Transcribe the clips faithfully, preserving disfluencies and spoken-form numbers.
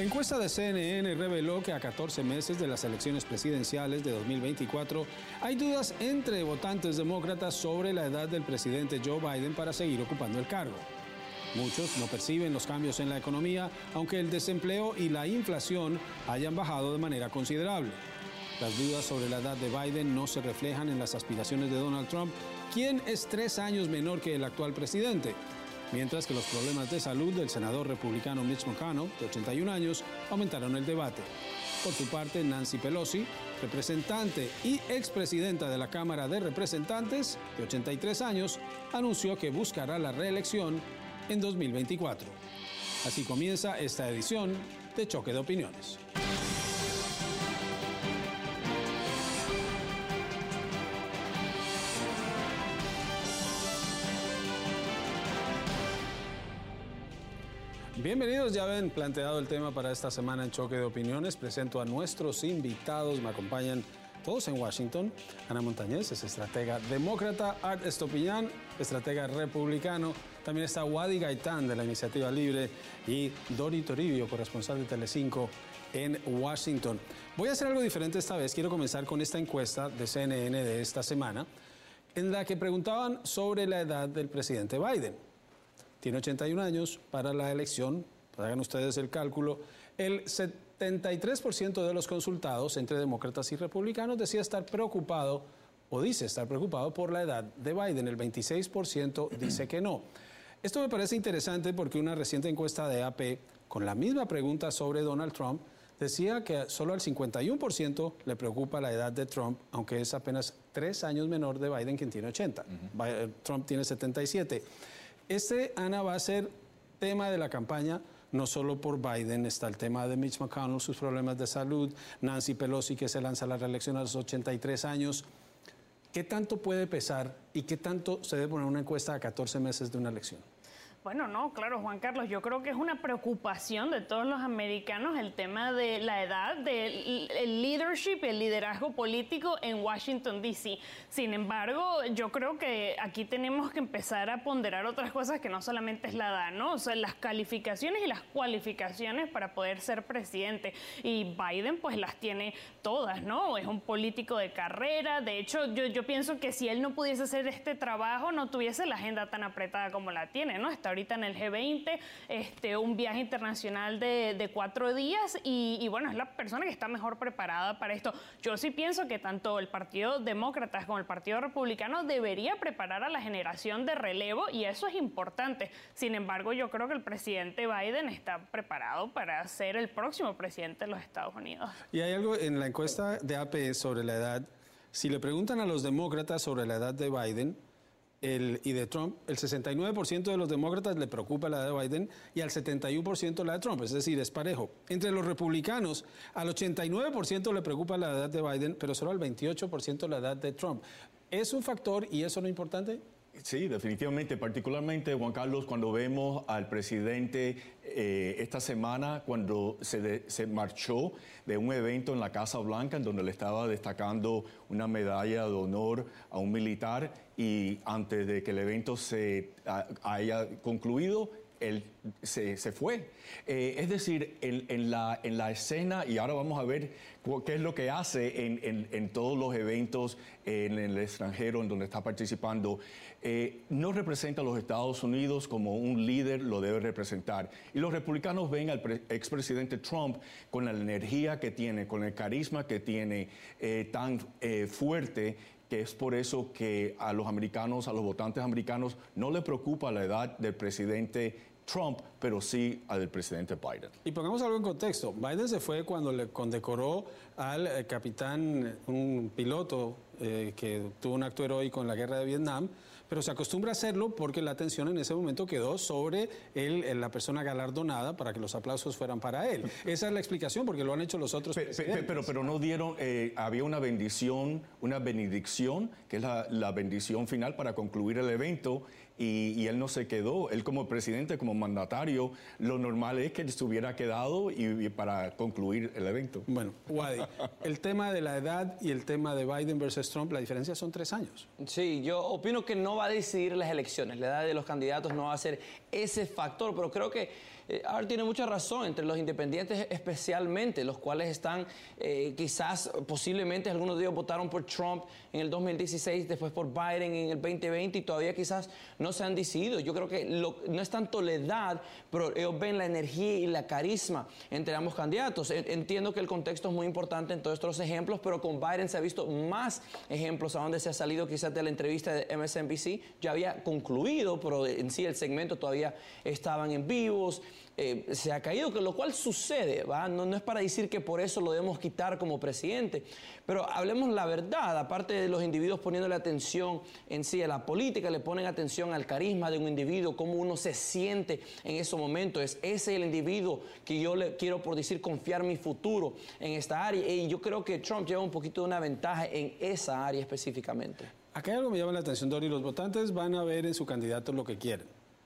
Encuesta de C N N reveló que a catorce meses de las elecciones presidenciales de dos mil veinticuatro hay dudas entre votantes demócratas sobre la edad del presidente Joe Biden para seguir ocupando el cargo. Muchos no perciben los cambios en la economía, aunque el desempleo y la inflación hayan bajado de manera considerable. Las dudas sobre la edad de Biden no se reflejan en las aspiraciones de Donald Trump, quien es tres años menor que el actual presidente, mientras que los problemas de salud del senador republicano Mitch McConnell, de ochenta y un años, aumentaron el debate. Por su parte, Nancy Pelosi, representante y expresidenta de la Cámara de Representantes, de ochenta y tres años, anunció que buscará la reelección en dos mil veinticuatro. Así comienza esta edición de Choque de Opiniones. Bienvenidos, ya ven planteado el tema para esta semana en Choque de Opiniones. Presento a nuestros invitados, me acompañan todos en Washington. Ana Montañez es estratega demócrata, Art Estopiñán, estratega republicano. También está Wadi Gaitán de la Iniciativa Libre y Dori Toribio, corresponsal de Telecinco en Washington. Voy a hacer algo diferente esta vez. Quiero comenzar con esta encuesta de C N N de esta semana, en la que preguntaban sobre la edad del presidente Biden. Tiene ochenta y un años para la elección, hagan ustedes el cálculo. El setenta y tres por ciento de los consultados entre demócratas y republicanos decía estar preocupado o dice estar preocupado por la edad de Biden. El veintiséis por ciento dice que no. Esto me parece interesante porque una reciente encuesta de A P con la misma pregunta sobre Donald Trump decía que solo al cincuenta y uno por ciento le preocupa la edad de Trump, aunque es apenas tres años menor de Biden, quien tiene ochenta. Uh-huh. Trump tiene setenta y siete. Este, Ana, va a ser tema de la campaña, no solo por Biden, está el tema de Mitch McConnell, sus problemas de salud, Nancy Pelosi, que se lanza a la reelección a los ochenta y tres años. ¿Qué tanto puede pesar y qué tanto se debe poner una encuesta a catorce meses de una elección? Bueno, no, claro, Juan Carlos, yo creo que es una preocupación de todos los americanos el tema de la edad, del el leadership, el liderazgo político en Washington, D C Sin embargo, yo creo que aquí tenemos que empezar a ponderar otras cosas que no solamente es la edad, ¿no? O sea, las calificaciones y las cualificaciones para poder ser presidente. Y Biden, pues, las tiene todas, ¿no? Es un político de carrera. De hecho, yo, yo pienso que si él no pudiese hacer este trabajo, no tuviese la agenda tan apretada como la tiene, ¿no? Está ahorita en el G veinte, este, un viaje internacional de, de cuatro días y, y bueno, es la persona que está mejor preparada para esto. Yo sí pienso que tanto el Partido Demócrata como el Partido Republicano debería preparar a la generación de relevo y eso es importante. Sin embargo, yo creo que el presidente Biden está preparado para ser el próximo presidente de los Estados Unidos. Y hay algo en la encuesta de A P sobre la edad. Si le preguntan a los demócratas sobre la edad de Biden, El, y de Trump, el sesenta y nueve por ciento de los demócratas le preocupa la edad de Biden y al setenta y uno por ciento la de Trump, es decir, es parejo. Entre los republicanos, al ochenta y nueve por ciento le preocupa la edad de Biden, pero solo al veintiocho por ciento la edad de Trump. ¿Es un factor y eso no es importante? Sí, definitivamente, particularmente, Juan Carlos, cuando vemos al presidente eh, esta semana, cuando se, de, se marchó de un evento en la Casa Blanca, en donde le estaba destacando una medalla de honor a un militar, y antes de que el evento se a, haya concluido, él se, se fue. Eh, es decir, en, en, la, en la escena, y ahora vamos a ver qué es lo que hace en, en, en todos los eventos en el extranjero en donde está participando, eh, no representa a los Estados Unidos como un líder lo debe representar. Y los republicanos ven al pre- expresidente Trump con la energía que tiene, con el carisma que tiene eh, tan eh, fuerte, que es por eso que a los americanos, a los votantes americanos, no les preocupa la edad del presidente Trump, pero sí al del presidente Biden. Y pongamos algo en contexto. Biden se fue cuando le condecoró al eh, capitán, un piloto eh, que tuvo un acto heroico en la guerra de Vietnam, pero se acostumbra a hacerlo porque la atención en ese momento quedó sobre él, la persona galardonada, para que los aplausos fueran para él. Esa es la explicación, porque lo han hecho los otros pero, presidentes. Pero, pero no dieron, eh, había una bendición, una benedicción, que es la, la bendición final para concluir el evento, y, y él no se quedó. Él como presidente, como mandatario, lo normal es que se hubiera quedado y, y para concluir el evento. Bueno, Wadi, el tema de la edad y el tema de Biden versus Trump, la diferencia son tres años. Sí, yo opino que no va a decidir las elecciones. La edad de los candidatos no va a ser ese factor, pero creo que eh, Art tiene mucha razón, entre los independientes especialmente, los cuales están eh, quizás, posiblemente algunos de ellos votaron por Trump en el dos mil dieciséis, después por Biden en el veinte veinte y todavía quizás no se han decidido. Yo creo que lo, no es tanto la edad, pero ellos ven la energía y la carisma entre ambos candidatos. Entiendo que el contexto es muy importante en todos estos ejemplos, pero con Biden se ha visto más ejemplos a donde se ha salido quizás de la entrevista de M S N B C. Ya había concluido, pero en sí el segmento todavía estaban en vivos. Eh, se ha caído, que lo cual sucede, ¿va? No, no es para decir que por eso lo debemos quitar como presidente, pero hablemos la verdad. Aparte de los individuos poniéndole atención en sí a la política, le ponen atención al carisma de un individuo, cómo uno se siente en ese momento. Es ese el individuo que yo le quiero, por decir, confiar mi futuro en esta área, y yo creo que Trump lleva un poquito de una ventaja en esa área específicamente. Acá hay algo que me llama la atención, Dori. Los votantes van a ver en su candidato lo que quieren.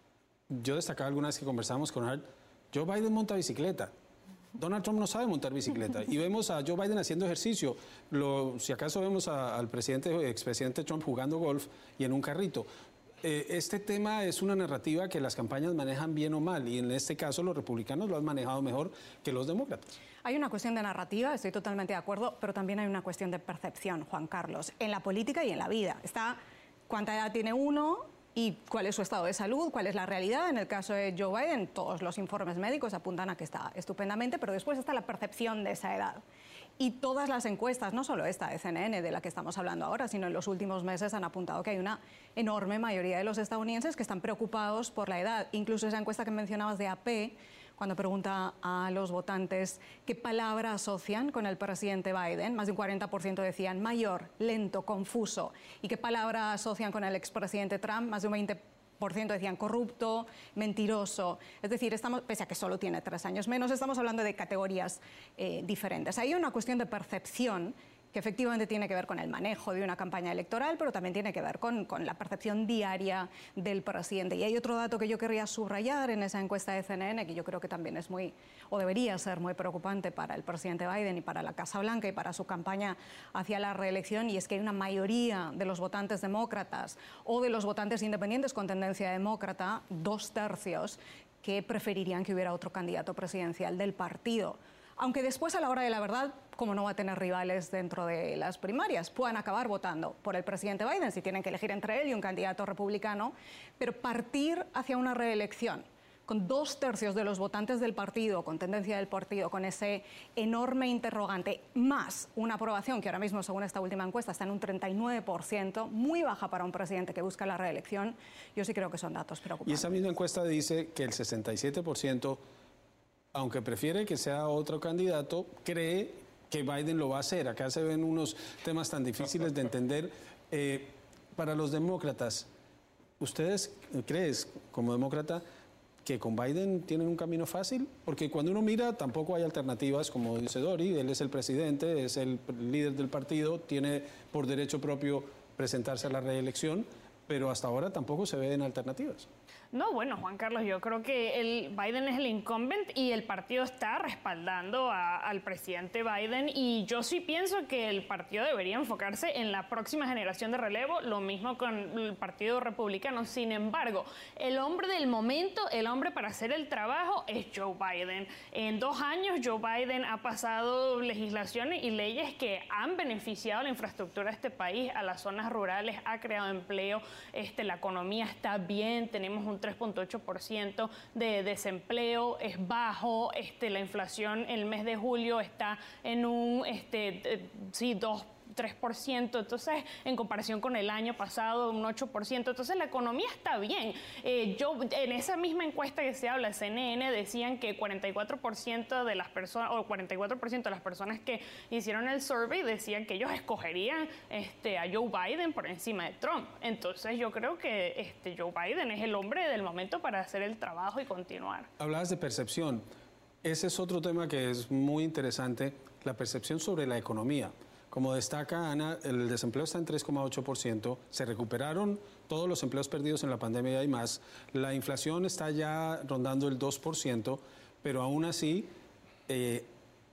Yo destacaba alguna vez que conversamos con Art, Joe Biden monta bicicleta. Donald Trump no sabe montar bicicleta. Y vemos a Joe Biden haciendo ejercicio. Lo, si acaso vemos a, al presidente, expresidente Trump jugando golf y en un carrito. Eh, este tema es una narrativa que las campañas manejan bien o mal. Y en este caso los republicanos lo han manejado mejor que los demócratas. Hay una cuestión de narrativa, estoy totalmente de acuerdo, pero también hay una cuestión de percepción, Juan Carlos, en la política y en la vida. Está cuánta edad tiene uno y cuál es su estado de salud, cuál es la realidad. En el caso de Joe Biden, todos los informes médicos apuntan a que está estupendamente, pero después está la percepción de esa edad. Y todas las encuestas, no solo esta de C N N de la que estamos hablando ahora, sino en los últimos meses han apuntado que hay una enorme mayoría de los estadounidenses que están preocupados por la edad. Incluso esa encuesta que mencionabas de A P, cuando pregunta a los votantes qué palabra asocian con el presidente Biden, más de un cuarenta por ciento decían mayor, lento, confuso. ¿Y qué palabra asocian con el expresidente Trump? Más de un veinte por ciento decían corrupto, mentiroso. Es decir, estamos, pese a que solo tiene tres años menos, estamos hablando de categorías eh, diferentes. Hay una cuestión de percepción que efectivamente tiene que ver con el manejo de una campaña electoral, pero también tiene que ver con, con la percepción diaria del presidente. Y hay otro dato que yo querría subrayar en esa encuesta de C N N, que yo creo que también es muy, o debería ser muy preocupante para el presidente Biden y para la Casa Blanca y para su campaña hacia la reelección, y es que hay una mayoría de los votantes demócratas o de los votantes independientes con tendencia demócrata, dos tercios, que preferirían que hubiera otro candidato presidencial del partido. Aunque después, a la hora de la verdad, como no va a tener rivales dentro de las primarias, puedan acabar votando por el presidente Biden si tienen que elegir entre él y un candidato republicano, pero partir hacia una reelección con dos tercios de los votantes del partido, con tendencia del partido, con ese enorme interrogante, más una aprobación que ahora mismo, según esta última encuesta, está en un treinta y nueve por ciento, muy baja para un presidente que busca la reelección, yo sí creo que son datos preocupantes. Y esa misma encuesta dice que el sesenta y siete por ciento, aunque prefiere que sea otro candidato, cree que Biden lo va a hacer. Acá se ven unos temas tan difíciles de entender. Eh, para los demócratas, ¿ustedes crees, como demócrata, que con Biden tienen un camino fácil? Porque cuando uno mira, tampoco hay alternativas, como dice Dori, él es el presidente, es el líder del partido, tiene por derecho propio presentarse a la reelección, pero hasta ahora tampoco se ven alternativas. No, bueno, Juan Carlos, yo creo que el Biden es el incumbent y el partido está respaldando a, al presidente Biden, y yo sí pienso que el partido debería enfocarse en la próxima generación de relevo, lo mismo con el partido republicano. Sin embargo, el hombre del momento, el hombre para hacer el trabajo es Joe Biden. En dos años Joe Biden ha pasado legislaciones y leyes que han beneficiado la infraestructura de este país, a las zonas rurales, ha creado empleo, este, la economía está bien, tenemos un tres punto ocho por ciento de desempleo, es bajo, este, la inflación el mes de julio está en un, este, eh, sí, dos tres por ciento, entonces en comparación con el año pasado un ocho por ciento, entonces la economía está bien. Eh, yo en esa misma encuesta que se habla, C N N, decían que cuarenta y cuatro por ciento de las personas, o cuarenta y cuatro por ciento de las personas que hicieron el survey decían que ellos escogerían este, a Joe Biden por encima de Trump. Entonces yo creo que este, Joe Biden es el hombre del momento para hacer el trabajo y continuar. Hablabas de percepción. Ese es otro tema que es muy interesante, la percepción sobre la economía. Como destaca Ana, el desempleo está en tres coma ocho por ciento, se recuperaron todos los empleos perdidos en la pandemia y más, la inflación está ya rondando el dos por ciento, pero aún así, eh,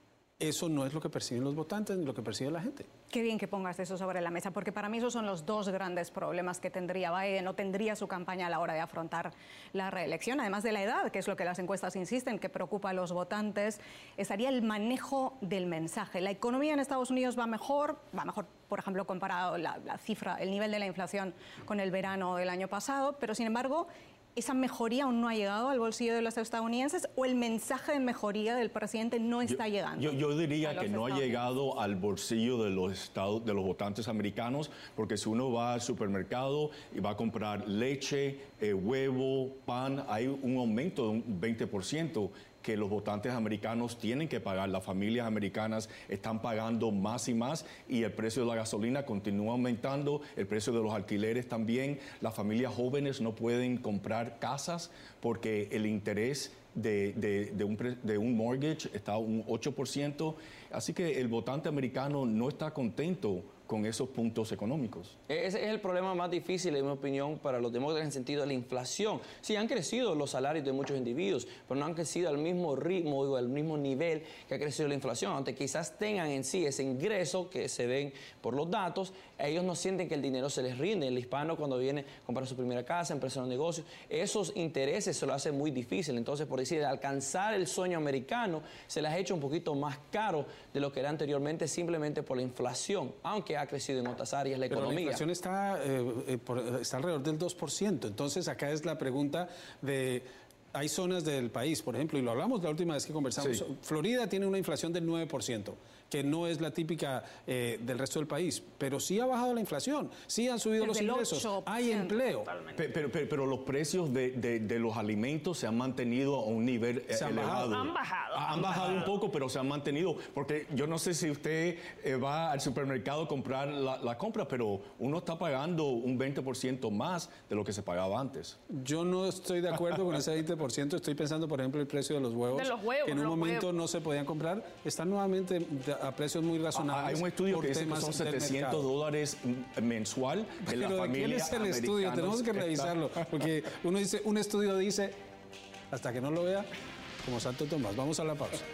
eso no es lo que perciben los votantes ni lo que percibe la gente. Qué bien que pongas eso sobre la mesa, porque para mí esos son los dos grandes problemas que tendría Biden o tendría su campaña a la hora de afrontar la reelección. Además de la edad, que es lo que las encuestas insisten, que preocupa a los votantes, estaría el manejo del mensaje. La economía en Estados Unidos va mejor, va mejor, por ejemplo, comparado la, la cifra, el nivel de la inflación con el verano del año pasado, pero sin embargo, ¿esa mejoría aún no ha llegado al bolsillo de los estadounidenses o el mensaje de mejoría del presidente no está yo, llegando? Yo, yo diría que no ha llegado al bolsillo de los, estados, de los votantes americanos, porque si uno va al supermercado y va a comprar leche, eh, huevo, pan, hay un aumento de un veinte por ciento que los votantes americanos tienen que pagar. Las familias americanas están pagando más y más y el precio de la gasolina continúa aumentando, el precio de los alquileres también. Las familias jóvenes no pueden comprar casas porque el interés de, de, de, un, de un mortgage está a un ocho por ciento. Así que el votante americano no está contento con esos puntos económicos. Ese es el problema más difícil, en mi opinión, para los demócratas en el sentido de la inflación. Sí, han crecido los salarios de muchos individuos, pero no han crecido al mismo ritmo o al mismo nivel que ha crecido la inflación. Aunque quizás tengan en sí ese ingreso que se ven por los datos, ellos no sienten que el dinero se les rinde. El hispano, cuando viene a comprar su primera casa, empezar un negocio, esos intereses se lo hacen muy difícil. Entonces, por decir, alcanzar el sueño americano se les ha hecho un poquito más caro de lo que era anteriormente, simplemente por la inflación, aunque ha crecido en otras áreas la Pero economía. la inflación está, eh, eh, por, está alrededor del dos por ciento. Entonces, acá es la pregunta de... Hay zonas del país, por ejemplo, y lo hablamos la última vez que conversamos, sí. Florida tiene una inflación del nueve por ciento, que no es la típica eh, del resto del país, pero sí ha bajado la inflación, sí han subido los ingresos, hay empleo. Pero, pero, pero los precios de, de, de los alimentos se han mantenido a un nivel se han elevado. Bajado. Han bajado. Han, han bajado, bajado un poco, pero se han mantenido, porque yo no sé si usted eh, va al supermercado a comprar la, la compra, pero uno está pagando un veinte por ciento más de lo que se pagaba antes. Yo no estoy de acuerdo con ese veinte por ciento. Estoy pensando, por ejemplo, el precio de los huevos, de los huevos que en un momento huevos. no se podían comprar, están nuevamente a precios muy razonables. Hay un estudio que dice que son setecientos dólares mensual de la Pero familia. ¿de quién es el estudio? Tenemos que revisarlo, porque uno dice, un estudio dice, hasta que no lo vea, como Santo Tomás. Vamos a la pausa.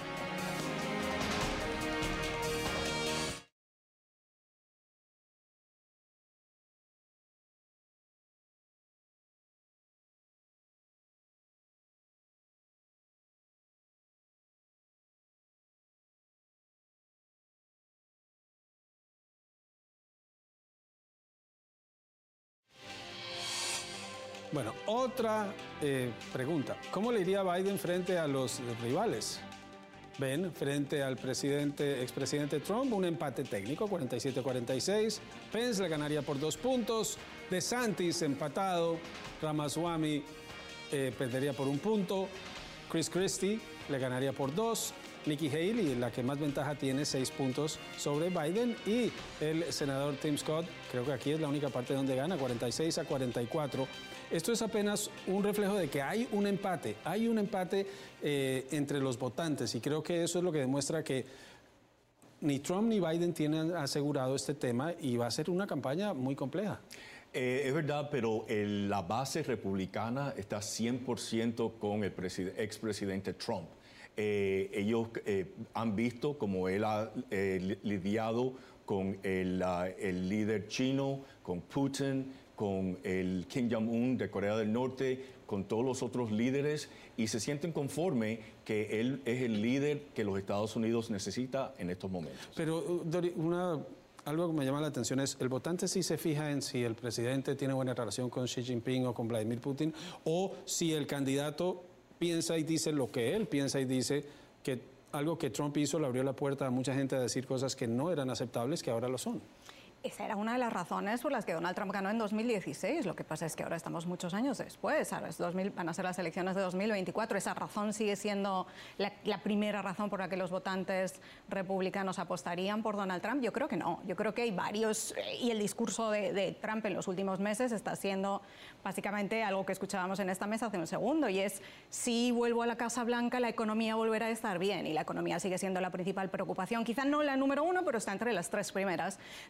Bueno, otra eh, pregunta. ¿Cómo le iría Biden frente a los rivales? Ven, frente al presidente, expresidente Trump, un empate técnico, cuarenta y siete a cuarenta y seis. Pence le ganaría por dos puntos. DeSantis empatado. Ramaswamy eh, perdería por un punto. Chris Christie le ganaría por dos. Nikki Haley, la que más ventaja tiene, seis puntos sobre Biden. Y el senador Tim Scott, creo que aquí es la única parte donde gana, cuarenta y seis a cuarenta y cuatro. Esto es apenas un reflejo de que hay un empate, hay un empate eh, entre los votantes. Y creo que eso es lo que demuestra que ni Trump ni Biden tienen asegurado este tema y va a ser una campaña muy compleja. Eh, es verdad, pero el, la base republicana está cien por ciento con el expresidente Trump. Eh, ellos eh, han visto cómo él ha eh, lidiado con el, uh, el líder chino, con Putin, con el Kim Jong-un de Corea del Norte, con todos los otros líderes, y se sienten conforme que él es el líder que los Estados Unidos necesita en estos momentos. Pero, Dori, una... algo que me llama la atención es, el votante sí se fija en si el presidente tiene buena relación con Xi Jinping o con Vladimir Putin, o si el candidato piensa y dice lo que él piensa y dice, que algo que Trump hizo le abrió la puerta a mucha gente a decir cosas que no eran aceptables, que ahora lo son. Esa era una de las razones por las que Donald Trump ganó en dos mil dieciséis. Lo que pasa es que ahora estamos muchos años después. Ahora es dos mil, van a ser las elecciones de dos mil veinticuatro. Esa razón sigue siendo la, la primera razón por la que los votantes republicanos apostarían por Donald Trump. Yo creo que no. Yo creo que hay varios. Y el discurso de, de Trump en los últimos meses está siendo básicamente algo que escuchábamos en esta mesa hace un segundo. Y es, si vuelvo a la Casa Blanca, la economía volverá a estar bien. Y la economía sigue siendo la principal preocupación. Quizá no la número uno, pero está entre las tres primeras de la mayoría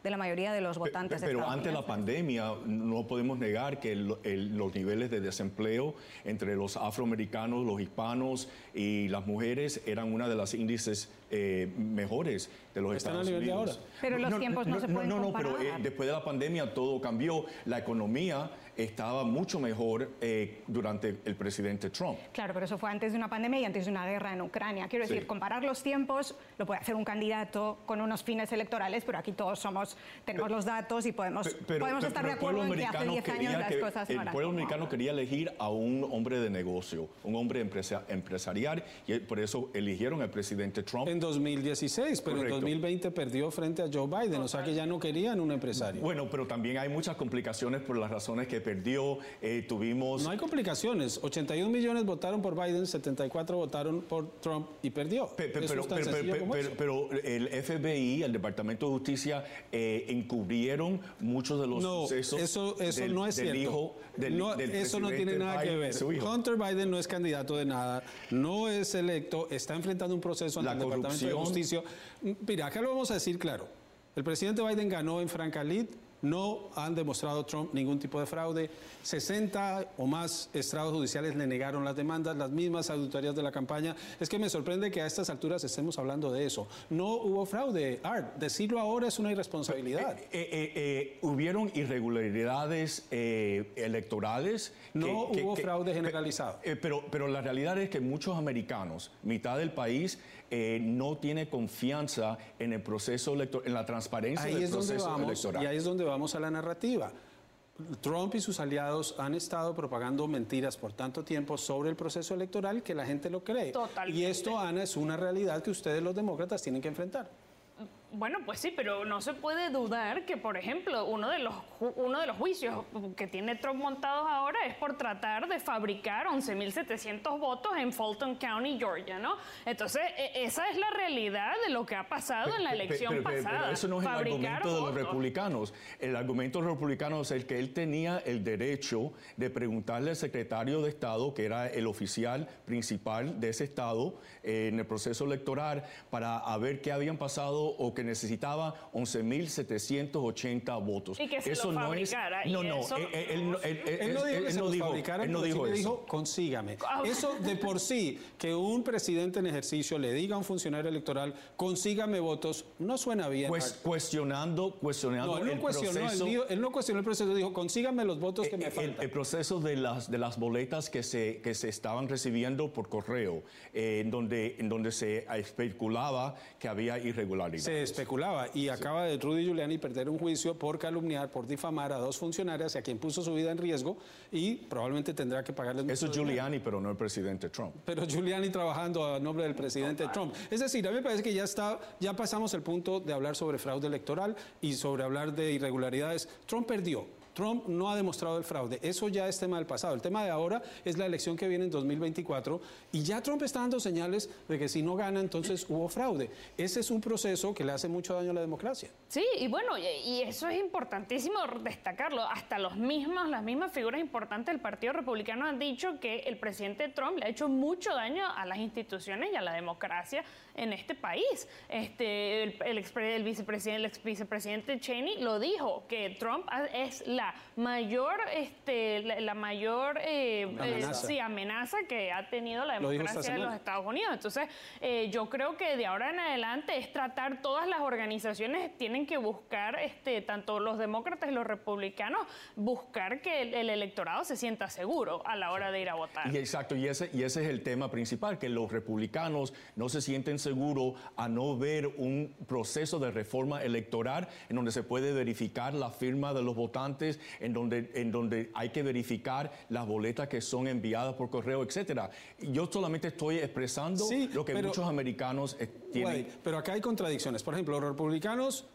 mayoría de los votantes. Pero, pero ante la pandemia no podemos negar que el, el, los niveles de desempleo entre los afroamericanos, los hispanos y las mujeres eran una de las índices eh, mejores de los Están Estados al nivel Unidos. de ahora. Pero los no, tiempos no, no se pueden No, no, comparar. pero eh, después de la pandemia todo cambió. La economía estaba mucho mejor eh, durante el presidente Trump. Claro, pero eso fue antes de una pandemia y antes de una guerra en Ucrania. Quiero decir, Sí. comparar los tiempos lo puede hacer un candidato con unos fines electorales, pero aquí todos somos, tenemos Pero- los datos y podemos, Pero, podemos pero- estar pero de el pueblo acuerdo en que hace americano diez años quería las que- cosas no el eran pueblo como americano ahora. quería elegir a un hombre de negocio, un hombre empresa, empresarial, y por eso eligieron al presidente Trump. En dos mil dieciséis, pero Correcto. en dos mil veinte perdió frente a Joe Biden, o sea que ya no querían un empresario. Bueno, pero también hay muchas complicaciones por las razones que perdió. Eh, tuvimos... No hay complicaciones. ochenta y un millones votaron por Biden, setenta y cuatro votaron por Trump y perdió. Pe- pe- Eso Pero, es tan pero- sencillo pero- como pero- eso. pero el F B I, el Departamento de Justicia, eh, encubrieron muchos de los No, sucesos eso, eso del, no es del cierto. hijo del, No, del eso no presidente tiene nada que Biden, ver. su hijo. Hunter Biden no es candidato de nada, no es electo, está enfrentando un proceso ante La el Departamento de corrupción. Justicia. Mira, acá lo vamos a decir claro. El presidente Biden ganó en Francalit, no han demostrado Trump ningún tipo de fraude. sesenta o más estrados judiciales le negaron las demandas, las mismas auditorías de la campaña. Es que me sorprende que a estas alturas estemos hablando de eso. No hubo fraude, Art. Decirlo ahora es una irresponsabilidad. Eh, eh, eh, hubieron irregularidades eh, electorales. que- No que- hubo que- fraude generalizado. Eh, pero, pero la realidad es que muchos americanos, mitad del país, eh, no tiene confianza en el proceso electoral, en la transparencia Ahí del es donde proceso vamos, electoral. y ahí es donde vamos a la narrativa. Trump y sus aliados han estado propagando mentiras por tanto tiempo sobre el proceso electoral que la gente lo cree. Totalmente. Y esto, Ana, es una realidad que ustedes los demócratas tienen que enfrentar. Bueno, pues sí, pero no se puede dudar que, por ejemplo, uno de los ju- uno de los juicios que tiene Trump montados ahora es por tratar de fabricar once mil setecientos votos en Fulton County, Georgia, ¿no? Entonces, e- esa es la realidad de lo que ha pasado en la Pe- pe- elección pero, pero- pasada. pero eso no es el Fabricar argumento de los votos. republicanos. El argumento de los republicanos es que él tenía el derecho de preguntarle al secretario de Estado, que era el oficial principal de ese Estado eh, en el proceso electoral, para a ver qué habían pasado o que necesitaba once mil setecientos ochenta votos. Y que se eso lo no es. fabricara, y No, no. eso- él, él- él no- él- él- Él no dijo él que se no los dijo- fabricaran, él no pero sí dijo le eso. dijo, consígame. Ah. Eso de por sí, que un presidente en ejercicio le diga a un funcionario electoral, consígame votos, no suena bien. Pues, cuestionando, cuestionando no, él no el cuestionó, él, proceso. dijo- él no cuestionó el proceso, dijo, consígame los votos que me El, faltan. el proceso de las, de las boletas que se, que se estaban recibiendo por correo, eh, en, donde, en donde se especulaba que había irregularidades. Se especulaba y acaba de Rudy Giuliani perder un juicio por calumniar, por difamar a dos funcionarias a quien puso su vida en riesgo y probablemente tendrá que pagarles Eso mucho es dinero. Giuliani, pero no el presidente Trump. Pero Giuliani trabajando a nombre del presidente Trump. Es decir, a mí me parece que ya está, ya pasamos el punto de hablar sobre fraude electoral y sobre hablar de irregularidades. Trump perdió. Trump no ha demostrado el fraude. Eso ya es tema del pasado. El tema de ahora es la elección que viene en dos mil veinticuatro y ya Trump está dando señales de que si no gana, entonces hubo fraude. Ese es un proceso que le hace mucho daño a la democracia. Sí, y bueno, y, y eso es importantísimo destacarlo. Hasta los mismos, las mismas figuras importantes del Partido Republicano han dicho que el presidente Trump le ha hecho mucho daño a las instituciones y a la democracia en este país. Este, el, el, expre- el vicepresidente, el ex vicepresidente Cheney lo dijo, que Trump es la mayor, este, la, la mayor eh, Amenaza. eh, sí, amenaza que ha tenido la Lo dijo esta democracia de los semana. Estados Unidos. Entonces, eh, yo creo que de ahora en adelante es tratar, todas las organizaciones tienen que buscar, este, tanto los demócratas y los republicanos, buscar que el, el electorado se sienta seguro a la hora de ir a votar. Y exacto, y ese, y ese es el tema principal, que los republicanos no se sienten seguros a no ver un proceso de reforma electoral en donde se puede verificar la firma de los votantes, en donde, en donde hay que verificar las boletas que son enviadas por correo, etcétera. Yo solamente estoy expresando Sí, lo que pero- muchos americanos eh, tienen. Guay, pero acá hay contradicciones. Por ejemplo, los republicanos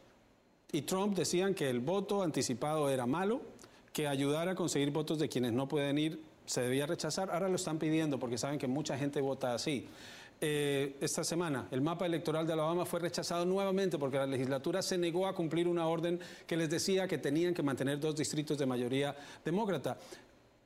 y Trump decían que el voto anticipado era malo, que ayudar a conseguir votos de quienes no pueden ir se debía rechazar. Ahora lo están pidiendo porque saben que mucha gente vota así. Eh, esta semana el mapa electoral de Alabama fue rechazado nuevamente porque la legislatura se negó a cumplir una orden que les decía que tenían que mantener dos distritos de mayoría demócrata.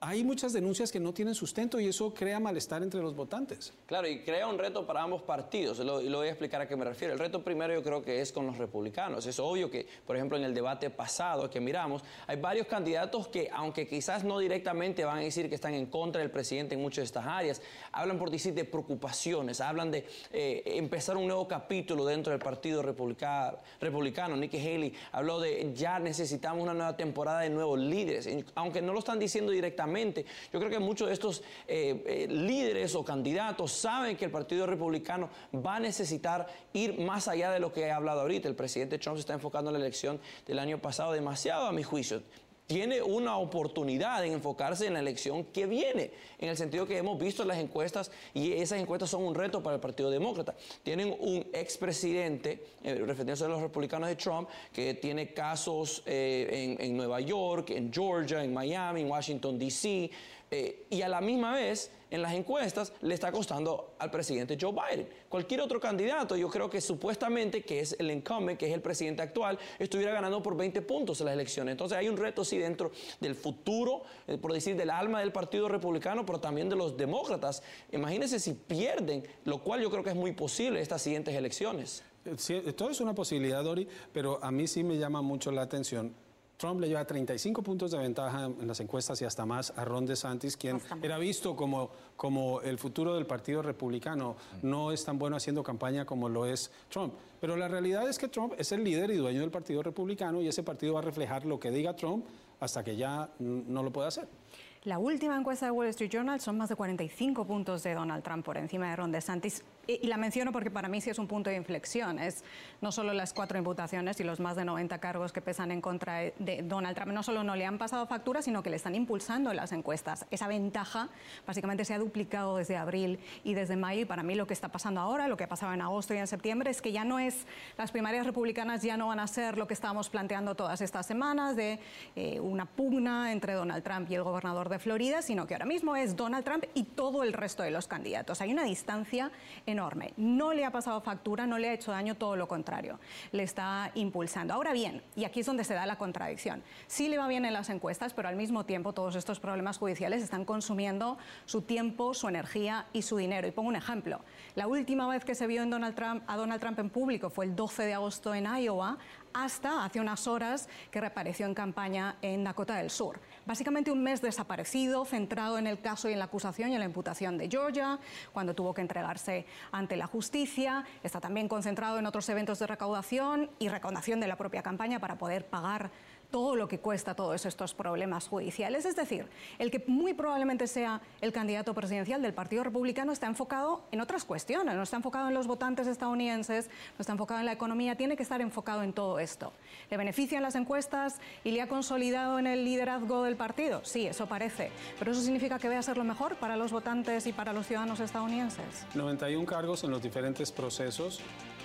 hay muchas denuncias que no tienen sustento y eso crea malestar entre los votantes. Claro, y crea un reto para ambos partidos, y lo, y lo voy a explicar a qué me refiero. El reto primero yo creo que es con los republicanos. Es obvio que, por ejemplo, en el debate pasado que miramos, hay varios candidatos que, aunque quizás no directamente van a decir que están en contra del presidente en muchas de estas áreas, hablan por decir de preocupaciones, hablan de eh, empezar un nuevo capítulo dentro del partido republicano. republicano. Nikki Haley habló de ya necesitamos una nueva temporada de nuevos líderes, y, aunque no lo están diciendo directamente. Yo creo que muchos de estos eh, eh, líderes o candidatos saben que el Partido Republicano va a necesitar ir más allá de lo que he hablado ahorita. El presidente Trump se está enfocando en la elección del año pasado demasiado, a mi juicio. Tiene una oportunidad en enfocarse en la elección que viene, en el sentido que hemos visto las encuestas, y esas encuestas son un reto para el Partido Demócrata. Tienen un expresidente, eh, refiriéndose a los republicanos de Trump, que tiene casos eh, en, en Nueva York, en Georgia, en Miami, en Washington, D C, eh, y a la misma vez, en las encuestas, le está costando al presidente Joe Biden. Cualquier otro candidato, yo creo que supuestamente, que es el incumbent, que es el presidente actual, estuviera ganando por veinte puntos en las elecciones. Entonces hay un reto, sí, dentro del futuro, eh, por decir, del alma del Partido Republicano, pero también de los demócratas. Imagínense si pierden, lo cual yo creo que es muy posible estas siguientes elecciones. Sí, todo es una posibilidad, Dori, pero a mí sí me llama mucho la atención. Trump le lleva treinta y cinco puntos de ventaja en las encuestas y hasta más a Ron DeSantis, quien era visto como, como el futuro del Partido Republicano. No es tan bueno haciendo campaña como lo es Trump. Pero la realidad es que Trump es el líder y dueño del Partido Republicano y ese partido va a reflejar lo que diga Trump hasta que ya no lo pueda hacer. La última encuesta de Wall Street Journal son más de cuarenta y cinco puntos de Donald Trump por encima de Ron DeSantis. Y la menciono porque para mí sí es un punto de inflexión. Es no solo las cuatro imputaciones y los más de noventa cargos que pesan en contra de Donald Trump. No solo no le han pasado factura, sino que le están impulsando en las encuestas. Esa ventaja básicamente se ha duplicado desde abril y desde mayo. Y para mí lo que está pasando ahora, lo que ha pasado en agosto y en septiembre, es que ya no es, las primarias republicanas ya no van a ser lo que estábamos planteando todas estas semanas de eh, una pugna entre Donald Trump y el gobernador de Florida, sino que ahora mismo es Donald Trump y todo el resto de los candidatos. Hay una distancia enorme. No le ha pasado factura, no le ha hecho daño, todo lo contrario. Le está impulsando. Ahora bien, y aquí es donde se da la contradicción, sí le va bien en las encuestas, pero al mismo tiempo todos estos problemas judiciales están consumiendo su tiempo, su energía y su dinero. Y pongo un ejemplo. La última vez que se vio en Donald Trump, a Donald Trump en público fue el doce de agosto en Iowa, hasta hace unas horas que reapareció en campaña en Dakota del Sur. Básicamente un mes desaparecido, centrado en el caso y en la acusación y en la imputación de Georgia, cuando tuvo que entregarse ante la justicia. Está también concentrado en otros eventos de recaudación y recaudación de la propia campaña para poder pagar todo lo que cuesta todos estos problemas judiciales. Es decir, el que muy probablemente sea el candidato presidencial del Partido Republicano está enfocado en otras cuestiones, no está enfocado en los votantes estadounidenses, no está enfocado en la economía, tiene que estar enfocado en todo esto. ¿Le benefician las encuestas y le ha consolidado en el liderazgo del partido? Sí, eso parece. ¿Pero eso significa que va a ser lo mejor para los votantes y para los ciudadanos estadounidenses? noventa y uno cargos en los diferentes procesos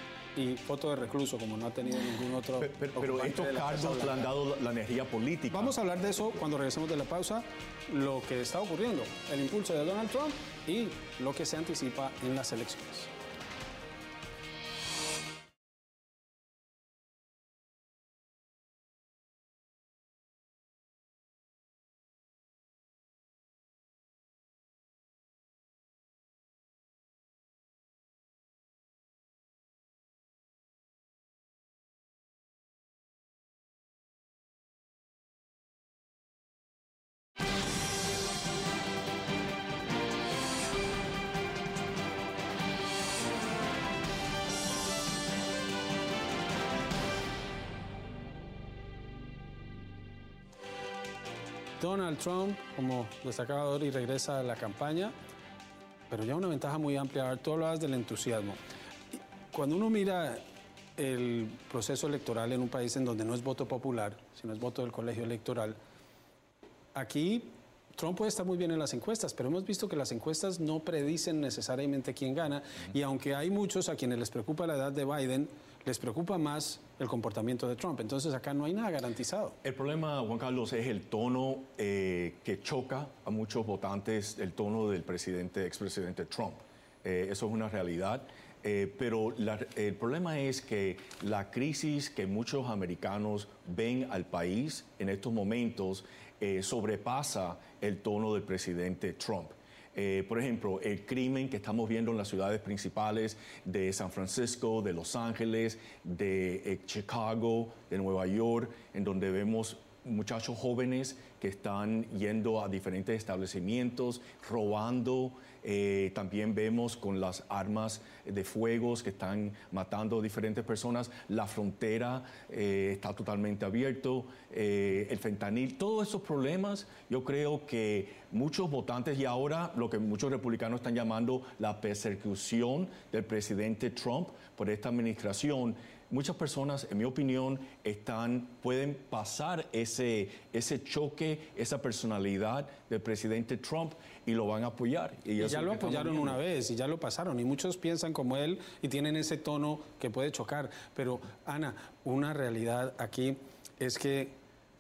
y foto de recluso, como no ha tenido ningún otro. Pero, pero, pero estos cargos le han dado la, la energía política. Vamos a hablar de eso cuando regresemos de la pausa, lo que está ocurriendo, el impulso de Donald Trump y lo que se anticipa en las elecciones. Donald Trump, como destacaba Dori, regresa a la campaña, pero ya una ventaja muy amplia. Tú hablabas del entusiasmo. Cuando uno mira el proceso electoral en un país en donde no es voto popular, sino es voto del colegio electoral, aquí Trump puede estar muy bien en las encuestas, pero hemos visto que las encuestas no predicen necesariamente quién gana, y aunque hay muchos a quienes les preocupa la edad de Biden, les preocupa más el comportamiento de Trump. Entonces acá no hay nada garantizado. El problema, Juan Carlos, es el tono eh, que choca a muchos votantes, el tono del presidente, expresidente Trump. Eh, eso es una realidad. Eh, pero la, el problema es que la crisis que muchos americanos ven al país en estos momentos eh, sobrepasa el tono del presidente Trump. Eh, por ejemplo, el crimen que estamos viendo en las ciudades principales de San Francisco, de Los Ángeles, de eh, Chicago, de Nueva York, en donde vemos muchachos jóvenes que están yendo a diferentes establecimientos, robando. Eh, también vemos con las armas de fuego que están matando a diferentes personas. La frontera eh, está totalmente abierto. Eh, el fentanil, todos esos problemas, yo creo que muchos votantes, y ahora lo que muchos republicanos están llamando la persecución del presidente Trump por esta administración, muchas personas, en mi opinión, están, pueden pasar ese, ese choque, esa personalidad del presidente Trump y lo van a apoyar. Y, y ya lo apoyaron una vez y ya lo pasaron y muchos piensan como él y tienen ese tono que puede chocar. Pero, Ana, una realidad aquí es que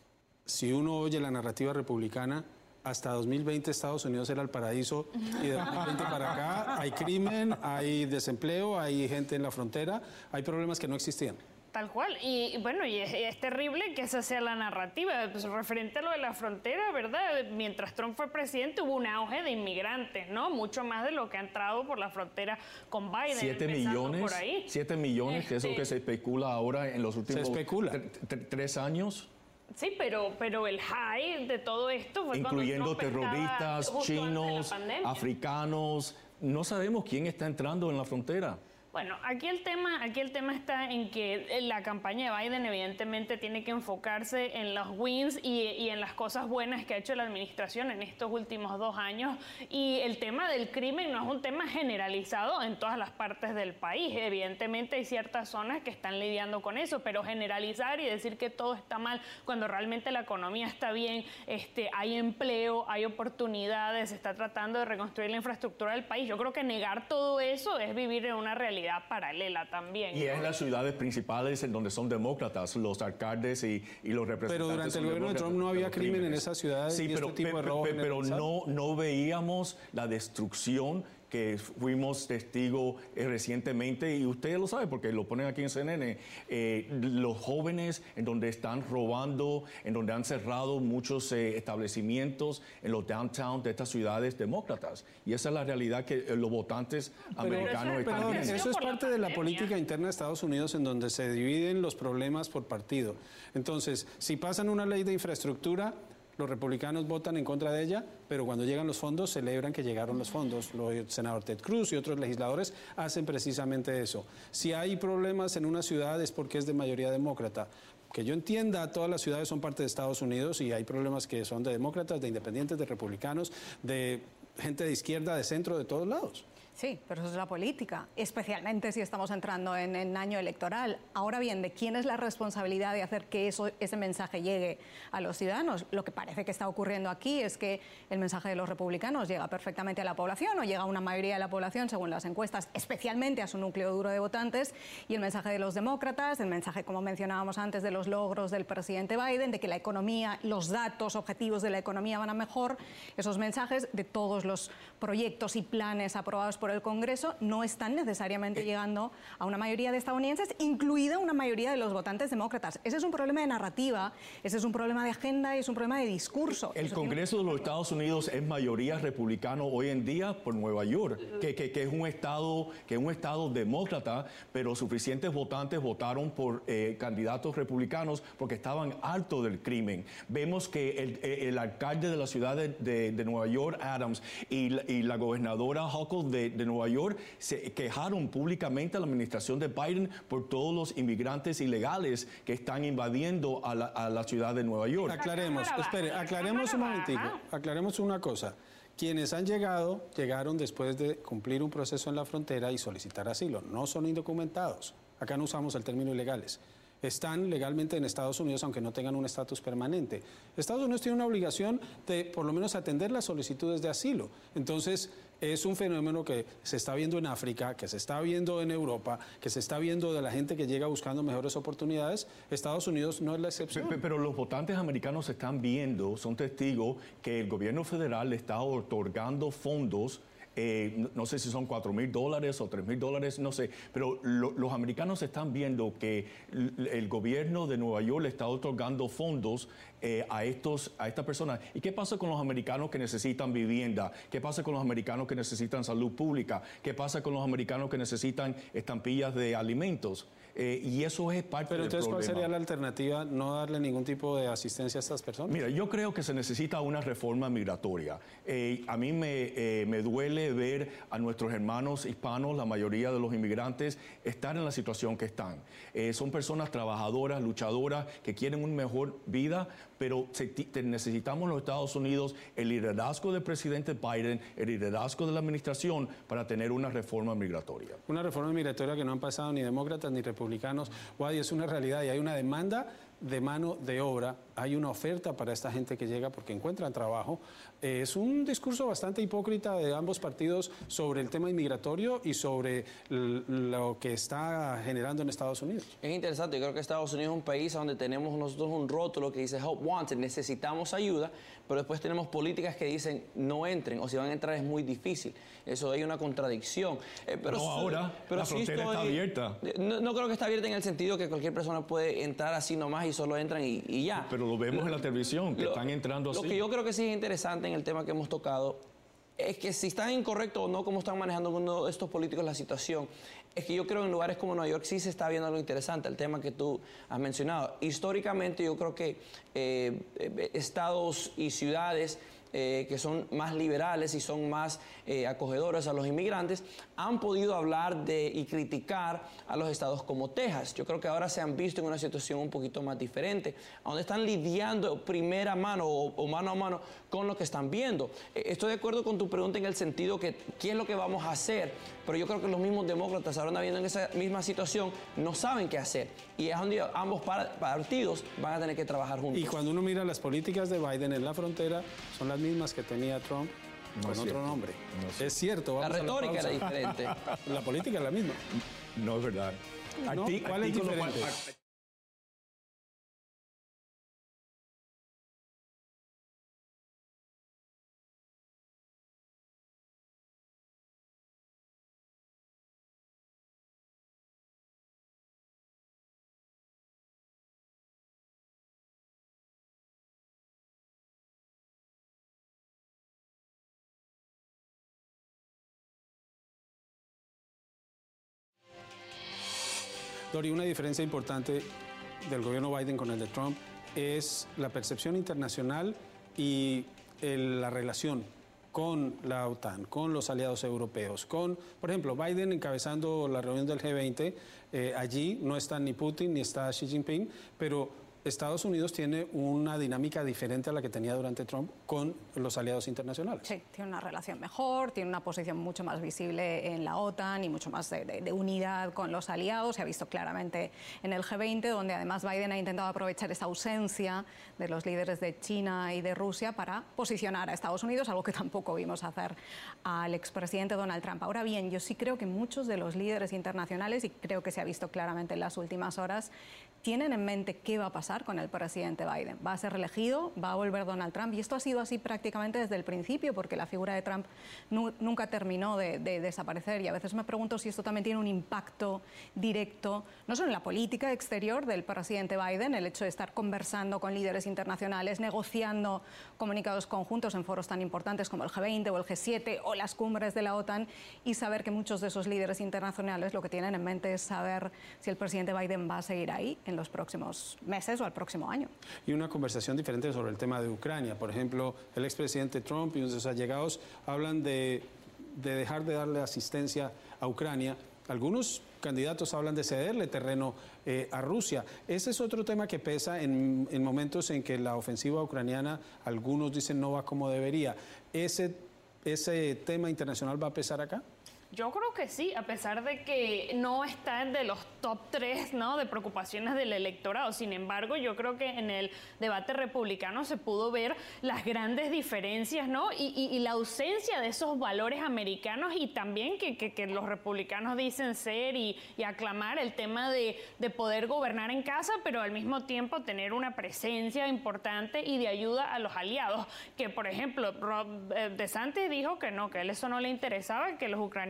si uno oye la narrativa republicana, hasta dos mil veinte Estados Unidos era el paraíso y de dos mil veinte para acá hay crimen, hay desempleo, hay gente en la frontera, hay problemas que no existían. Tal cual, y bueno, y es, es terrible que esa sea la narrativa, pues, referente a lo de la frontera, ¿verdad? Mientras Trump fue presidente hubo un auge de inmigrantes, ¿no? Mucho más de lo que ha entrado por la frontera con Biden. Siete millones, por ahí. Siete millones, este, que es lo que se especula ahora en los últimos se especula. tres años. Sí, pero, pero el high de todo esto fue incluyendo terroristas, chinos, africanos. No sabemos quién está entrando en la frontera. Bueno, aquí el tema, aquí el tema está en que la campaña de Biden evidentemente tiene que enfocarse en los wins y, y en las cosas buenas que ha hecho la administración en estos últimos dos años. Y el tema del crimen no es un tema generalizado en todas las partes del país. Evidentemente hay ciertas zonas que están lidiando con eso, pero generalizar y decir que todo está mal cuando realmente la economía está bien, este, hay empleo, hay oportunidades, se está tratando de reconstruir la infraestructura del país. Yo creo que negar todo eso es vivir en una realidad paralela también. Y ¿no? Es las ciudades principales en donde son demócratas, los alcaldes y, y los representantes. Pero durante el gobierno de Trump no había crimen en esas ciudades. Sí, y pero, este tipo de robo pero no, no veíamos la destrucción que fuimos testigos eh, recientemente, y ustedes lo saben porque lo ponen aquí en C N N, eh, los jóvenes en donde están robando, en donde han cerrado muchos eh, establecimientos en los downtown de estas ciudades demócratas. Y esa es la realidad que eh, los votantes pero, americanos pero, están viendo. Eso es parte de la política interna de Estados Unidos, en donde se dividen los problemas por partido. Entonces, si pasan una ley de infraestructura, los republicanos votan en contra de ella, pero cuando llegan los fondos, celebran que llegaron los fondos. El senador Ted Cruz y otros legisladores hacen precisamente eso. Si hay problemas en una ciudad es porque es de mayoría demócrata. Que yo entienda, todas las ciudades son parte de Estados Unidos y hay problemas que son de demócratas, de independientes, de republicanos, de gente de izquierda, de centro, de todos lados. Sí, pero eso es la política, especialmente si estamos entrando en, en año electoral. Ahora bien, ¿de quién es la responsabilidad de hacer que eso, ese mensaje llegue a los ciudadanos? Lo que parece que está ocurriendo aquí es que el mensaje de los republicanos llega perfectamente a la población o llega a una mayoría de la población según las encuestas, especialmente a su núcleo duro de votantes, y el mensaje de los demócratas, el mensaje, como mencionábamos antes, de los logros del presidente Biden, de que la economía, los datos objetivos de la economía van a mejor, esos mensajes de todos los proyectos y planes aprobados por el Congreso no están necesariamente llegando a una mayoría de estadounidenses, incluida una mayoría de los votantes demócratas. Ese es un problema de narrativa, ese es un problema de agenda y es un problema de discurso. El Eso Congreso tiene... de los Estados Unidos es mayoría republicano hoy en día por Nueva York, que, que, que es un estado que es un estado demócrata, pero suficientes votantes votaron por eh, candidatos republicanos porque estaban hartos del crimen. Vemos que el, el alcalde de la ciudad de, de, de Nueva York, Adams, y la, y la gobernadora Hochul de de Nueva York se quejaron públicamente a la administración de Biden por todos los inmigrantes ilegales que están invadiendo a la, a la ciudad de Nueva York. Aclaremos, espere, aclaremos un momentico, aclaremos una cosa. Quienes han llegado, llegaron después de cumplir un proceso en la frontera y solicitar asilo. No son indocumentados. Acá no usamos el término ilegales. Están legalmente en Estados Unidos, aunque no tengan un estatus permanente. Estados Unidos tiene una obligación de, por lo menos, atender las solicitudes de asilo. Entonces, es un fenómeno que se está viendo en África, que se está viendo en Europa, que se está viendo de la gente que llega buscando mejores oportunidades. Estados Unidos no es la excepción. Pero, pero los votantes americanos están viendo, son testigos, que el gobierno federal le está otorgando fondos. Eh, no, no sé si son cuatro mil dólares o tres mil dólares, no sé, pero lo, los americanos están viendo que el, el gobierno de Nueva York le está otorgando fondos eh, a, estos, a estas personas. ¿Y qué pasa con los americanos que necesitan vivienda? ¿Qué pasa con los americanos que necesitan salud pública? ¿Qué pasa con los americanos que necesitan estampillas de alimentos? Eh, y eso es parte Pero del entonces, problema. ¿cuál sería la alternativa? ¿No darle ningún tipo de asistencia a estas personas? Mira, yo creo que se necesita una reforma migratoria. Eh, a mí me, eh, me duele ver a nuestros hermanos hispanos, la mayoría de los inmigrantes, estar en la situación que están. Eh, son personas trabajadoras, luchadoras, que quieren una mejor vida, pero se, te, necesitamos en los Estados Unidos el liderazgo del presidente Biden, el liderazgo de la administración para tener una reforma migratoria. Una reforma migratoria que no han pasado ni demócratas ni republicanos. Wadi, es una realidad y hay una demanda de mano de obra, hay una oferta para esta gente que llega porque encuentran trabajo. Eh, es un discurso bastante hipócrita de ambos partidos sobre el tema inmigratorio y sobre lo que está generando en Estados Unidos. Es interesante, yo creo que Estados Unidos es un país donde tenemos nosotros un rótulo que dice help wanted, necesitamos ayuda, pero después tenemos políticas que dicen no entren, o si van a entrar es muy difícil. Eso hay una contradicción. Eh, pero no, ahora pero la sí frontera estoy, está abierta. No, no creo que está abierta en el sentido que cualquier persona puede entrar así nomás y solo entran y, y ya. Pero lo vemos lo, en la televisión, que lo, están entrando así. Lo que yo creo que sí es interesante en el tema que hemos tocado es que si están incorrectos o no, como están manejando uno de estos políticos la situación, es que yo creo que en lugares como Nueva York sí se está viendo algo interesante, el tema que tú has mencionado. Históricamente yo creo que eh, estados y ciudades Eh, que son más liberales y son más eh, acogedores a los inmigrantes, han podido hablar de y criticar a los estados como Texas. Yo creo que ahora se han visto en una situación un poquito más diferente, donde están lidiando primera mano o, o mano a mano con lo que están viendo. Eh, estoy de acuerdo con tu pregunta en el sentido que qué es lo que vamos a hacer, pero yo creo que los mismos demócratas ahora viendo en esa misma situación no saben qué hacer y es donde ambos partidos van a tener que trabajar juntos. Y cuando uno mira las políticas de Biden en la frontera, son las mismas que tenía Trump no con es otro cierto. nombre. No es es cierto. Vamos la retórica a la era diferente. La política es la misma. No es verdad. No, Arti- ¿cuál es artículo diferente? cual- Dori, una diferencia importante del gobierno Biden con el de Trump es la percepción internacional y el, la relación con la OTAN, con los aliados europeos, con, por ejemplo, Biden encabezando la reunión del G veinte, eh, allí no está ni Putin ni está Xi Jinping, pero Estados Unidos tiene una dinámica diferente a la que tenía durante Trump con los aliados internacionales. Sí, tiene una relación mejor, tiene una posición mucho más visible en la OTAN y mucho más de, de, de unidad con los aliados. Se ha visto claramente en el G veinte, donde además Biden ha intentado aprovechar esa ausencia de los líderes de China y de Rusia para posicionar a Estados Unidos, algo que tampoco vimos hacer al expresidente Donald Trump. Ahora bien, yo sí creo que muchos de los líderes internacionales, y creo que se ha visto claramente en las últimas horas, tienen en mente qué va a pasar con el presidente Biden. ¿Va a ser reelegido? ¿Va a volver Donald Trump? Y esto ha sido así prácticamente desde el principio, porque la figura de Trump nu nunca terminó de, de desaparecer. Y a veces me pregunto si esto también tiene un impacto directo, no solo en la política exterior del presidente Biden, el hecho de estar conversando con líderes internacionales, negociando comunicados conjuntos en foros tan importantes como el G veinte o el G siete o las cumbres de la OTAN, y saber que muchos de esos líderes internacionales lo que tienen en mente es saber si el presidente Biden va a seguir ahí en los próximos meses o al próximo año. Y una conversación diferente sobre el tema de Ucrania. Por ejemplo, el expresidente Trump y sus allegados hablan de, de dejar de darle asistencia a Ucrania. Algunos candidatos hablan de cederle terreno eh, a Rusia. Ese es otro tema que pesa en, en momentos en que la ofensiva ucraniana, algunos dicen no va como debería. ¿Ese, ese tema internacional va a pesar acá? Yo creo que sí, a pesar de que no está de los top tres, ¿no?, de preocupaciones del electorado. Sin embargo, yo creo que en el debate republicano se pudo ver las grandes diferencias, ¿no?, y, y, y la ausencia de esos valores americanos, y también que, que, que los republicanos dicen ser y, y aclamar el tema de, de poder gobernar en casa, pero al mismo tiempo tener una presencia importante y de ayuda a los aliados. Que, por ejemplo, Rob DeSantis dijo que no, que a él eso no le interesaba, que los ucranianos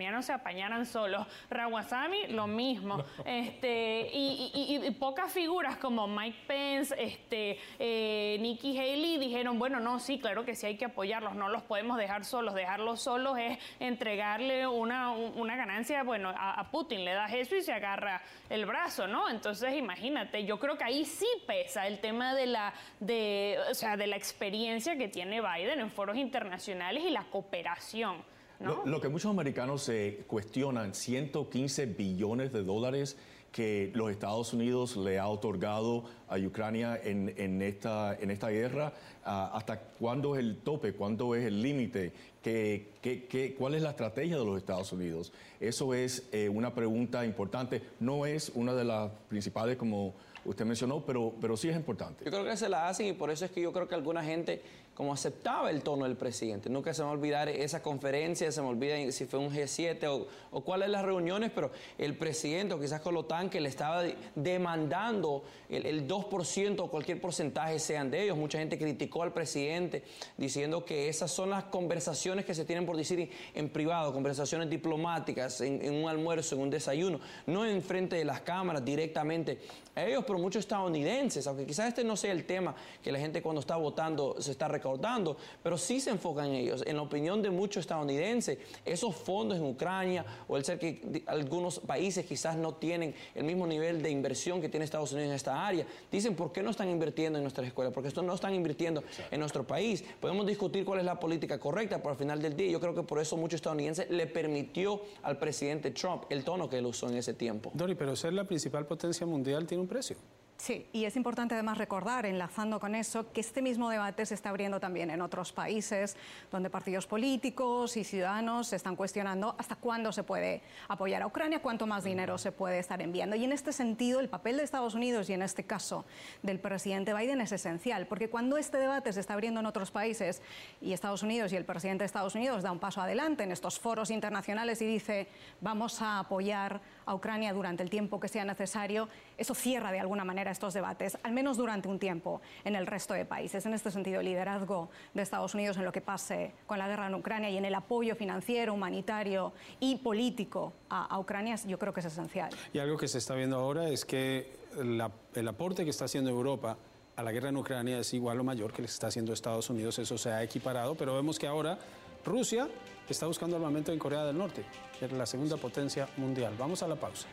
ucranianos se apañaran solos. Rawazami, lo mismo. Este, y, y, y pocas figuras como Mike Pence, este, eh, Nikki Haley dijeron, bueno, no, sí, claro que sí hay que apoyarlos, no los podemos dejar solos. Dejarlos solos es entregarle una, una ganancia, bueno, a, a Putin le das eso y se agarra el brazo, ¿no? Entonces, imagínate, yo creo que ahí sí pesa el tema de la, de, o sea, de la experiencia que tiene Biden en foros internacionales y la cooperación, ¿no? Lo, lo que muchos americanos se cuestionan, ciento quince billones de dólares que los Estados Unidos le ha otorgado a Ucrania en, en, esta, en esta guerra, uh, ¿hasta cuándo es el tope? ¿Cuándo es el límite? ¿Qué, qué, qué, ¿Cuál es la estrategia de los Estados Unidos? Eso es eh, una pregunta importante. No es una de las principales, como usted mencionó, pero, pero sí es importante. Yo creo que se la hacen y por eso es que yo creo que alguna gente como aceptaba el tono del presidente. Nunca se me va a olvidar esa conferencia, se me olvida si fue un G siete o, o cuáles las reuniones, pero el presidente, o quizás con la OTAN, que le estaba demandando el, el dos por ciento o cualquier porcentaje sean de ellos. Mucha gente criticó al presidente diciendo que esas son las conversaciones que se tienen por decir en, en privado, conversaciones diplomáticas, en, en un almuerzo, en un desayuno, no en frente de las cámaras directamente a ellos, pero muchos estadounidenses, aunque quizás este no sea el tema que la gente cuando está votando se está recordando, pero sí se enfocan en ellos. En la opinión de muchos estadounidenses, esos fondos en Ucrania o el ser que algunos países quizás no tienen el mismo nivel de inversión que tiene Estados Unidos en esta área, dicen, ¿por qué no están invirtiendo en nuestras escuelas? Porque esto no están invirtiendo en nuestro país. Podemos discutir cuál es la política correcta, pero al final del día yo creo que por eso muchos estadounidenses le permitió al presidente Trump el tono que él usó en ese tiempo. Dori, pero ser la principal potencia mundial tiene un precio. Sí, y es importante además recordar, enlazando con eso, que este mismo debate se está abriendo también en otros países, donde partidos políticos y ciudadanos se están cuestionando hasta cuándo se puede apoyar a Ucrania, cuánto más dinero se puede estar enviando. Y en este sentido, el papel de Estados Unidos y en este caso del presidente Biden es esencial, porque cuando este debate se está abriendo en otros países y Estados Unidos y el presidente de Estados Unidos da un paso adelante en estos foros internacionales y dice vamos a apoyar a Ucrania durante el tiempo que sea necesario, eso cierra de alguna manera estos debates, al menos durante un tiempo, en el resto de países. En este sentido, el liderazgo de Estados Unidos en lo que pase con la guerra en Ucrania y en el apoyo financiero, humanitario y político a, a Ucrania, yo creo que es esencial. Y algo que se está viendo ahora es que la, el aporte que está haciendo Europa a la guerra en Ucrania es igual o mayor que le está haciendo Estados Unidos. Eso se ha equiparado, pero vemos que ahora Rusia está buscando armamento en Corea del Norte, que es la segunda potencia mundial. Vamos a la pausa.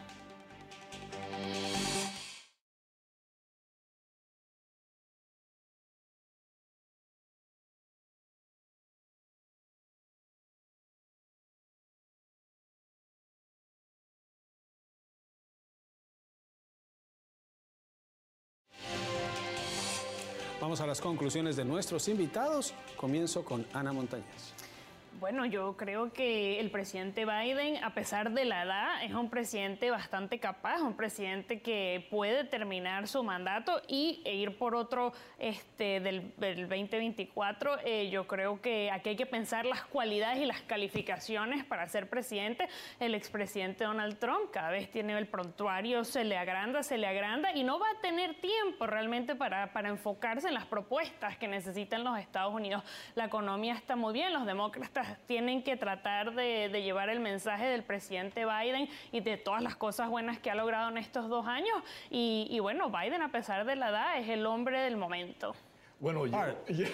Vamos a las conclusiones de nuestros invitados. Comienzo con Ana Montañez. Bueno, yo creo que el presidente Biden, a pesar de la edad, es un presidente bastante capaz, un presidente que puede terminar su mandato y e ir por otro este, del, del veinte veinticuatro. Eh, yo creo que aquí hay que pensar las cualidades y las calificaciones para ser presidente. El expresidente Donald Trump cada vez tiene el prontuario, se le agranda, se le agranda y no va a tener tiempo realmente para, para enfocarse en las propuestas que necesitan los Estados Unidos. La economía está muy bien, los demócratas tienen que tratar de, de llevar el mensaje del presidente Biden y de todas las cosas buenas que ha logrado en estos dos años. Y, y bueno, Biden, a pesar de la edad, es el hombre del momento. Bueno, yo, yo,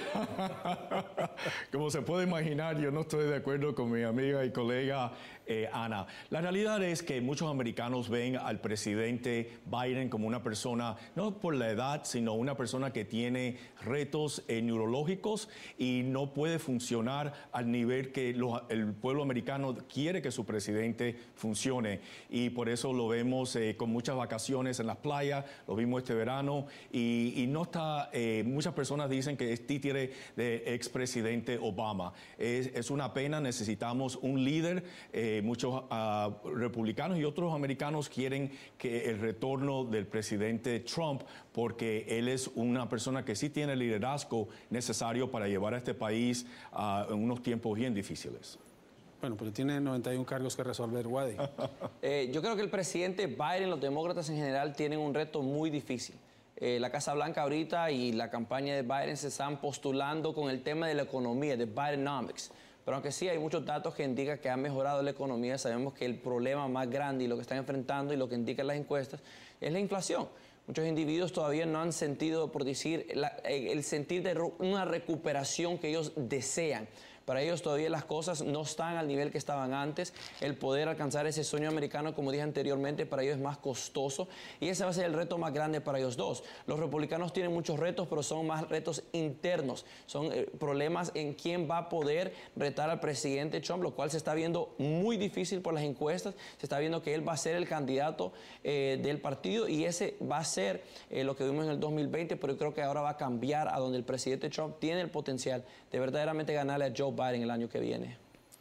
como se puede imaginar, yo no estoy de acuerdo con mi amiga y colega eh, Ana. La realidad es que muchos americanos ven al presidente Biden como una persona, no por la edad, sino una persona que tiene retos eh, neurológicos y no puede funcionar al nivel que lo, el pueblo americano quiere que su presidente funcione. Y por eso lo vemos eh, con muchas vacaciones en las playas, lo vimos este verano, y, y no está, eh, muchas personas dicen que es títere de expresidente Obama. Es, es una pena, necesitamos un líder. Eh, muchos uh, republicanos y otros americanos quieren que el retorno del presidente Trump, porque él es una persona que sí tiene el liderazgo necesario para llevar a este país uh, en unos tiempos bien difíciles. Bueno, pero tiene noventa y uno cargos que resolver, Wadi. eh, yo creo que el presidente Biden, los demócratas en general, tienen un reto muy difícil. Eh, la Casa Blanca ahorita y la campaña de Biden se están postulando con el tema de la economía, de Bidenomics. pero aunque sí hay muchos datos que indican que ha mejorado la economía, sabemos que el problema más grande y lo que están enfrentando y lo que indican las encuestas es la inflación. Muchos individuos todavía no han sentido, por decir, la, el sentir de una recuperación que ellos desean. Para ellos todavía las cosas no están al nivel que estaban antes. El poder alcanzar ese sueño americano, como dije anteriormente, para ellos es más costoso. Y ese va a ser el reto más grande para ellos dos. Los republicanos tienen muchos retos, pero son más retos internos. Son eh, problemas en quién va a poder retar al presidente Trump, lo cual se está viendo muy difícil por las encuestas. Se está viendo que él va a ser el candidato eh, del partido y ese va a ser eh, lo que vimos en el dos mil veinte, pero yo creo que ahora va a cambiar a donde el presidente Trump tiene el potencial de verdaderamente ganarle a Joe Biden el año que viene.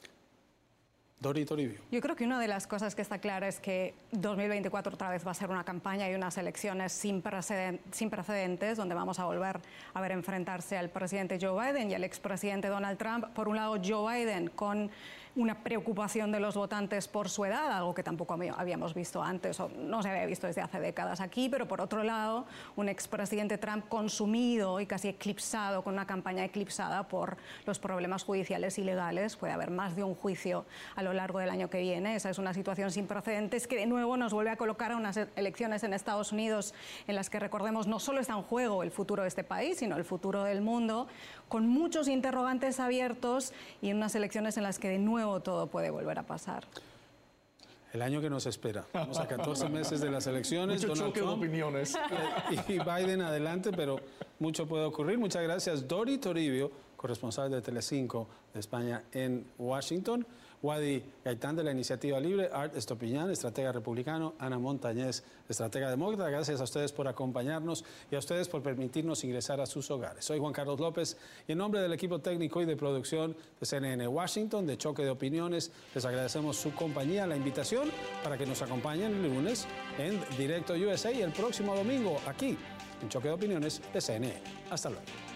Dori Toribio. Yo creo que una de las cosas que está clara es que dos mil veinticuatro otra vez va a ser una campaña y unas elecciones sin, preceden sin precedentes, donde vamos a volver a ver enfrentarse al presidente Joe Biden y al expresidente Donald Trump. Por un lado, Joe Biden con una preocupación de los votantes por su edad, algo que tampoco habíamos visto antes o no se había visto desde hace décadas aquí, pero por otro lado, un expresidente Trump consumido y casi eclipsado, con una campaña eclipsada por los problemas judiciales y legales. Puede haber más de un juicio a lo largo del año que viene. Esa es una situación sin precedentes que de nuevo nos vuelve a colocar a unas elecciones en Estados Unidos en las que, recordemos, no solo está en juego el futuro de este país, sino el futuro del mundo, con muchos interrogantes abiertos y en unas elecciones en las que de nuevo todo puede volver a pasar. El año que nos espera. Estamos a catorce meses de las elecciones. Mucho Donald choque Trump de opiniones. y Biden adelante, pero mucho puede ocurrir. Muchas gracias, Dori Toribio, corresponsal de Telecinco de España en Washington. Wadi Gaitán de la Iniciativa Libre, Art Estopiñán, estratega republicano, Ana Montañez, estratega demócrata. Gracias a ustedes por acompañarnos y a ustedes por permitirnos ingresar a sus hogares. Soy Juan Carlos López y en nombre del equipo técnico y de producción de C N N Washington, de Choque de Opiniones, les agradecemos su compañía, la invitación para que nos acompañen el lunes en Directo U S A y el próximo domingo aquí en Choque de Opiniones de C N N. Hasta luego.